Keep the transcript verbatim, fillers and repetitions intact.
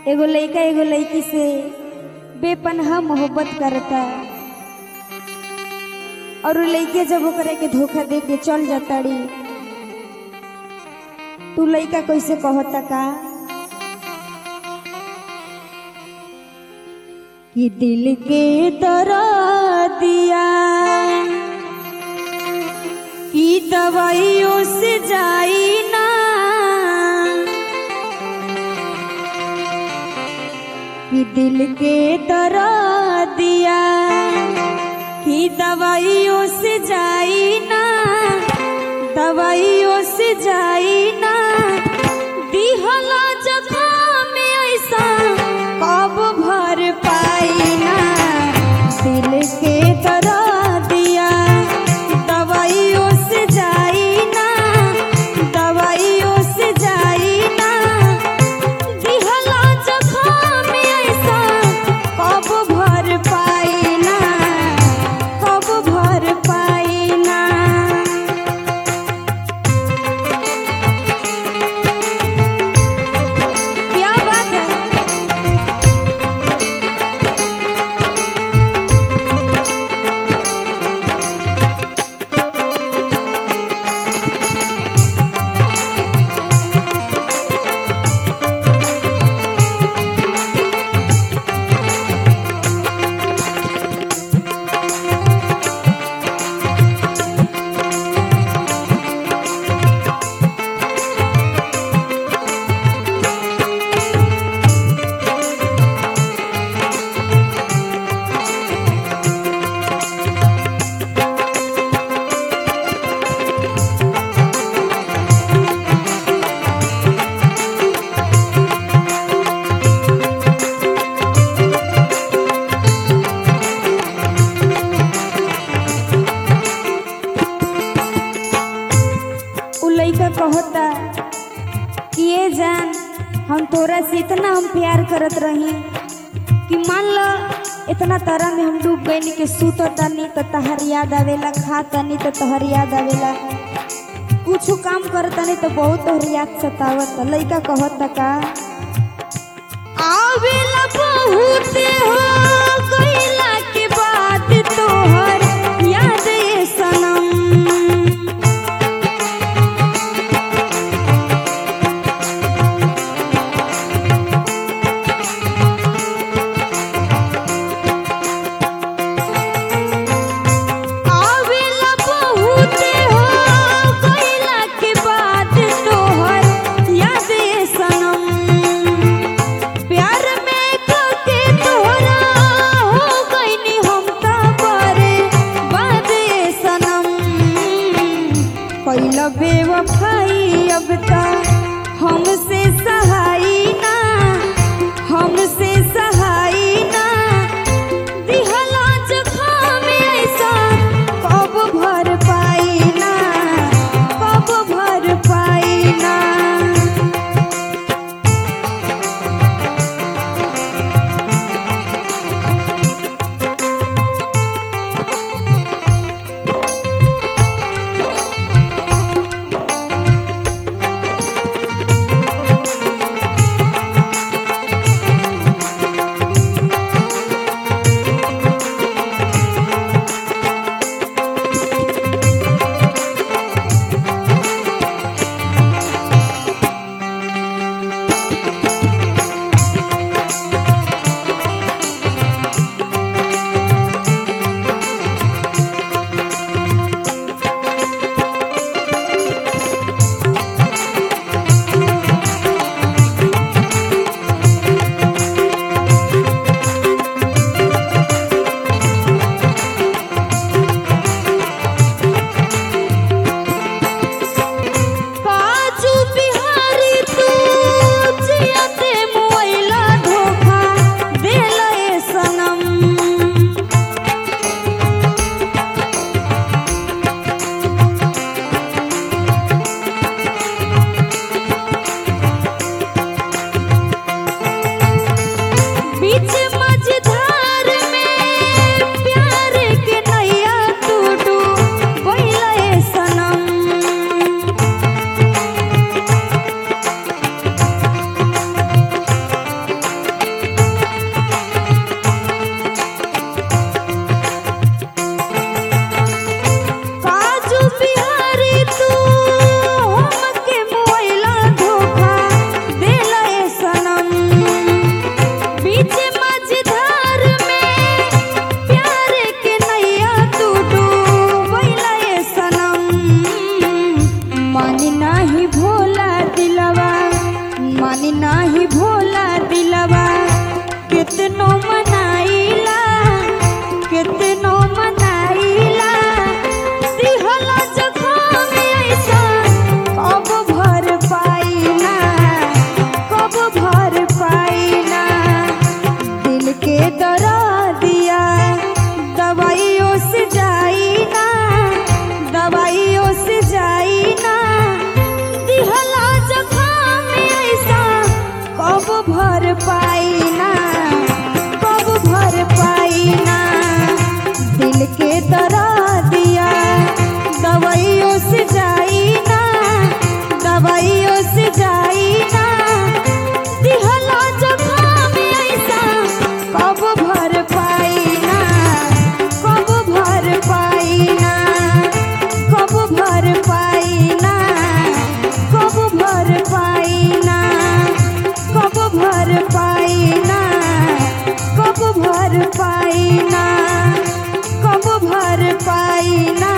एगो लड़का एगो लड़की से बेपनाह मोहब्बत करता और लड़के जब ओकरे के धोखा दे के चल जाताड़ी तू लड़का कैसे कहता का कि दिल के दर्द दिया कि दवाइयों से जाई ना कि दिल के दर्द दिया कि दवाइयों से जाई ना दवाइयों से जाई ना दिहला जख्म में ऐसा कब भर पाई ना दिल के दर्द दिया दवाइयों से जाई ना दवाइयों से जाई ना दिहला जख्म में ऐसा कब भर पाई ना कब भर पाई ना। क्या बात है। लइका कहता कि ये जान हम तोरा से इतना हम प्यार करत रही कि मान लो इतना तरह में हम डूब गई कि सुतता नहीं तो तहर याद आवेला खाता नहीं तो तहर याद आवेला कुछ काम करता नहीं तो बहुत तोहर याद सतावत। लइका कहता का आवेला बहुत हो गइला के बाद तोहर याद ये सनम बेवफाई अब तक हमसे सहाई ना हमसे सहाई ना दिहला जख्म में ऐसा कब भर पाई ना कब भर पाई ना। के दरा दिया दवाइयों से जाई ना, दवाइयों से जाई ना, दिहला जख्म ऐसा कब भर पाई ना, कब भर पाई ना। दिल के दरा दिया दवाइयों से जाई ना, दवाइयों से जाई ना, दिहला जख्म ऐसा कब भर पाई ना, कब भर पाई ना, कब भर पाई ना, कब भर पाई ना, कब भर पाई ना, कब भर पाई ना, कब भर पाई ना।